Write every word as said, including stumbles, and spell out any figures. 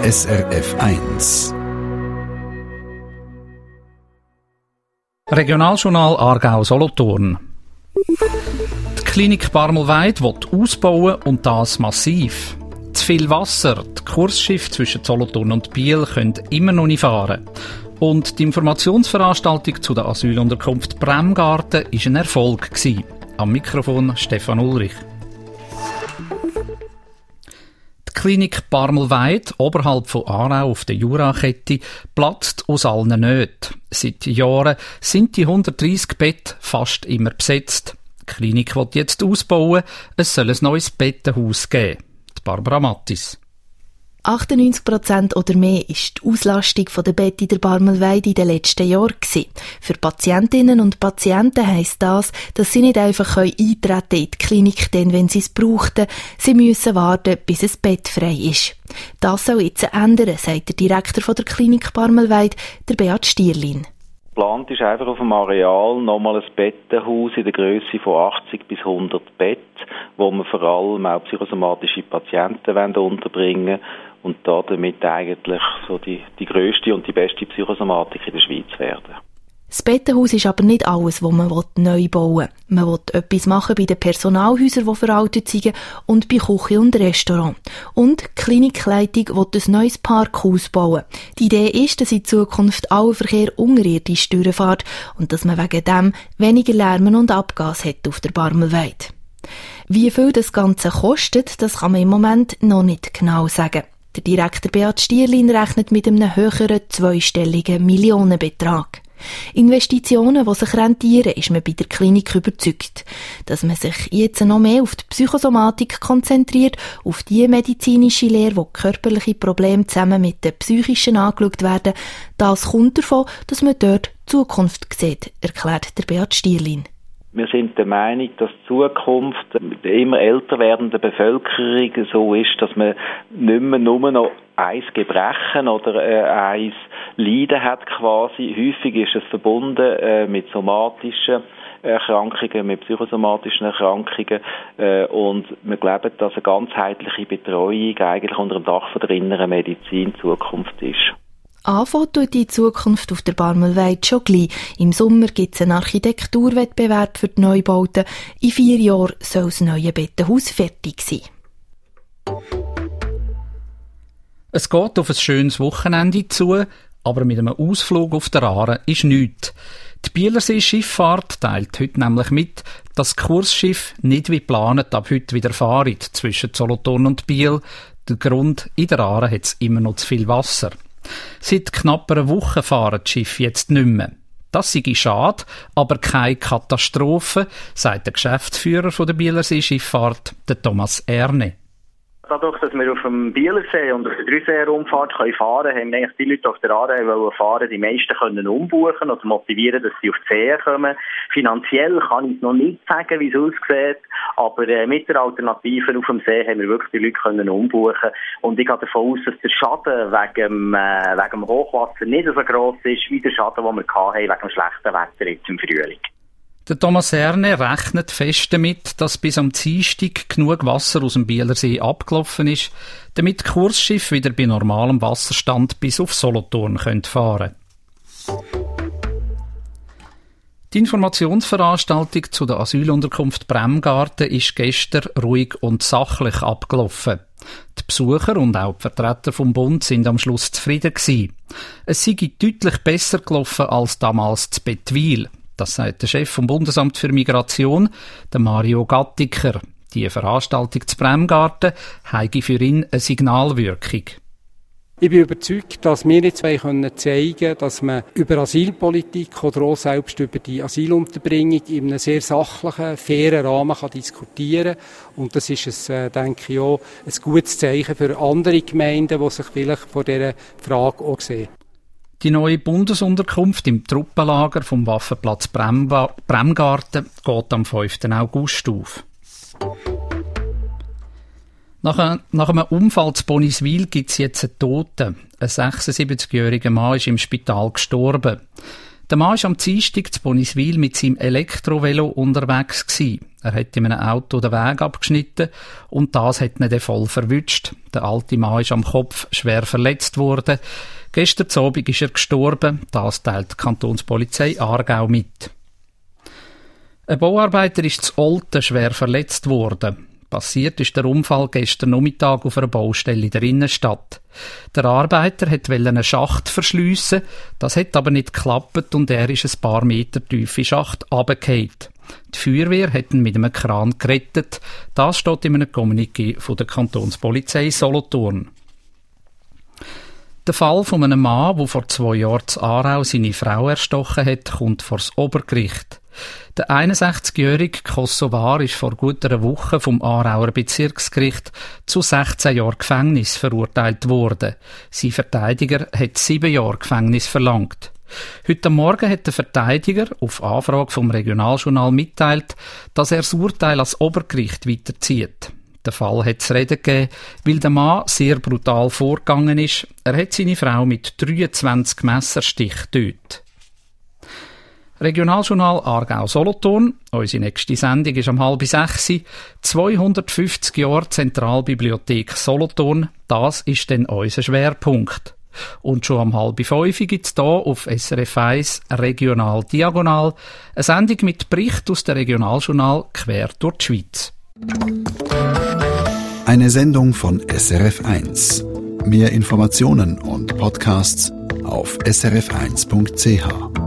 S R F eins. Regionaljournal Aargau-Solothurn. Die Klinik Barmelweid will ausbauen und das massiv. Zu viel Wasser, die Kursschiffe zwischen Solothurn und Biel können immer noch nicht fahren. Und die Informationsveranstaltung zu der Asylunterkunft Bremgarten war ein Erfolg gewesen. Am Mikrofon Stefan Ulrich. Die Klinik Barmelweid, oberhalb von Aarau auf der Jurakette, platzt aus allen Nöten. Seit Jahren sind die hundertdreissig Betten fast immer besetzt. Die Klinik will jetzt ausbauen, es soll ein neues Bettenhaus geben. Die Barbara Mattis. achtundneunzig Prozent oder mehr ist die Auslastung der Betten in der Barmelweid in den letzten Jahren gewesen. Für Patientinnen und Patienten heisst das, dass sie nicht einfach eintreten können in die Klinik, denn wenn sie es brauchten. Sie müssen warten, bis ein Bett frei ist. Das soll jetzt ändern, sagt der Direktor der Klinik Barmelweid, der Beat Stierlin. Geplant ist einfach auf dem Areal nochmal ein Bettenhaus in der Grösse von achtzig bis hundert Betten, wo wir vor allem auch psychosomatische Patienten unterbringen wollen und da damit eigentlich so die, die grösste und die beste Psychosomatik in der Schweiz werden. Das Bettenhaus ist aber nicht alles, was man neu bauen will. Man will etwas machen bei den Personalhäusern, die veraltet sind, und bei Küche und Restaurant. Und die Klinikleitung will ein neues Parkhaus bauen. Die Idee ist, dass in Zukunft aller Verkehr unterirdisch durchfährt und dass man wegen dem weniger Lärm und Abgas hat auf der Barmelweid. Wie viel das Ganze kostet, das kann man im Moment noch nicht genau sagen. Der Direktor Beat Stierlin rechnet mit einem höheren zweistelligen Millionenbetrag. Investitionen, die sich rentieren, ist man bei der Klinik überzeugt. Dass man sich jetzt noch mehr auf die Psychosomatik konzentriert, auf die medizinische Lehre, wo körperliche Probleme zusammen mit den psychischen angeschaut werden, das kommt davon, dass man dort Zukunft sieht, erklärt der Beat Stierlin. Wir sind der Meinung, dass die Zukunft der immer älter werdenden Bevölkerung so ist, dass man nicht mehr nur noch ein Gebrechen oder äh, ein Leiden hat quasi. Häufig ist es verbunden äh, mit somatischen Erkrankungen, mit psychosomatischen Erkrankungen äh, und wir glauben, dass eine ganzheitliche Betreuung eigentlich unter dem Dach von der inneren Medizin Zukunft ist. Anfangen tut die Zukunft auf der Barmelweid schon gleich. Im Sommer gibt es einen Architekturwettbewerb für die Neubauten. In vier Jahren soll das neue Bettenhaus fertig sein. Es geht auf ein schönes Wochenende zu, aber mit einem Ausflug auf der Aare ist nichts. Die Bielersee-Schifffahrt teilt heute nämlich mit, dass das Kursschiff nicht wie geplant ab heute wieder fahren zwischen Solothurn und Biel. Der Grund, in der Aare hat es immer noch zu viel Wasser. Seit knapp einer Woche fahren die Schiffe jetzt nicht mehr. Das sei schade, aber keine Katastrophe, sagt der Geschäftsführer der Bielersee-Schifffahrt, der Thomas Erne. Dadurch, dass wir auf dem Bielersee und auf der Dreisee-Rundfahrt fahren können, haben eigentlich die Leute auf der Aare fahren, die meisten können umbuchen oder motivieren, dass sie auf die See kommen. Finanziell kann ich noch nicht sagen, wie es aussieht, aber äh, mit der Alternative auf dem See haben wir wirklich die Leute können umbuchen. Und ich gehe davon aus, dass der Schaden wegen, äh, wegen dem Hochwasser nicht so gross ist, wie der Schaden, den wir hatten wegen dem schlechten Wetter jetzt im Frühling. Der Thomas Erne rechnet fest damit, dass bis am Dienstag genug Wasser aus dem Bielersee abgelaufen ist, damit die Kursschiffe wieder bei normalem Wasserstand bis auf Solothurn fahren können. Die Informationsveranstaltung zu der Asylunterkunft Bremgarten ist gestern ruhig und sachlich abgelaufen. Die Besucher und auch die Vertreter vom Bund sind am Schluss zufrieden gewesen. Es sei deutlich besser gelaufen als damals zu Bettwil. Das sagt der Chef vom Bundesamt für Migration, der Mario Gattiker. Die Veranstaltung zu Bremgarten habe für ihn eine Signalwirkung. Ich bin überzeugt, dass wir jetzt zeigen können, dass man über Asylpolitik oder auch selbst über die Asylunterbringung in einem sehr sachlichen, fairen Rahmen kann diskutieren kann. Und das ist, ein, denke ich, auch ein gutes Zeichen für andere Gemeinden, die sich vielleicht vor dieser Frage auch sehen. Die neue Bundesunterkunft im Truppenlager vom Waffenplatz Bremba- Bremgarten geht am fünften August auf. Nach, ein, nach einem Unfall zu Boniswil gibt es jetzt einen Toten. Ein sechsundsiebzigjähriger Mann ist im Spital gestorben. Der Mann war am Dienstag zu Boniswil mit seinem Elektrovelo unterwegs gewesen. Er hat in einem Auto den Weg abgeschnitten und das hat ihn dann voll verwünscht. Der alte Mann ist am Kopf schwer verletzt worden. Gestern Abend ist er gestorben. Das teilt die Kantonspolizei Aargau mit. Ein Bauarbeiter ist zu Olten schwer verletzt worden. Passiert ist der Unfall gestern Nachmittag auf einer Baustelle in der Innenstadt. Der Arbeiter wollte einen Schacht verschliessen, das hat aber nicht geklappt und er ist ein paar Meter tief in den Schacht runtergefallen. Die Feuerwehr hat ihn mit einem Kran gerettet. Das steht in einem Kommuniqué von der Kantonspolizei Solothurn. Der Fall von einem Mann, der vor zwei Jahren zu Aarau seine Frau erstochen hat, kommt vor das Obergericht. Der einundsechzigjährige Kosovar ist vor gut einer Woche vom Aarauer Bezirksgericht zu sechzehn Jahren Gefängnis verurteilt worden. Sein Verteidiger hat sieben Jahre Gefängnis verlangt. Heute Morgen hat der Verteidiger auf Anfrage vom Regionaljournal mitteilt, dass er das Urteil als Obergericht weiterzieht. Der Fall hat es Reden gegeben, weil der Mann sehr brutal vorgegangen ist. Er hat seine Frau mit dreiundzwanzig Messerstichen getötet. Regionaljournal Aargau-Solothurn. Unsere nächste Sendung ist um halb sechs. zweihundertfünfzig Jahre Zentralbibliothek Solothurn. Das ist dann unser Schwerpunkt. Und schon um halb fünf gibt es hier auf S R F eins Regional Diagonal eine Sendung mit Bericht aus dem Regionaljournal quer durch die Schweiz. Eine Sendung von S R F eins. Mehr Informationen und Podcasts auf s r f eins punkt c h.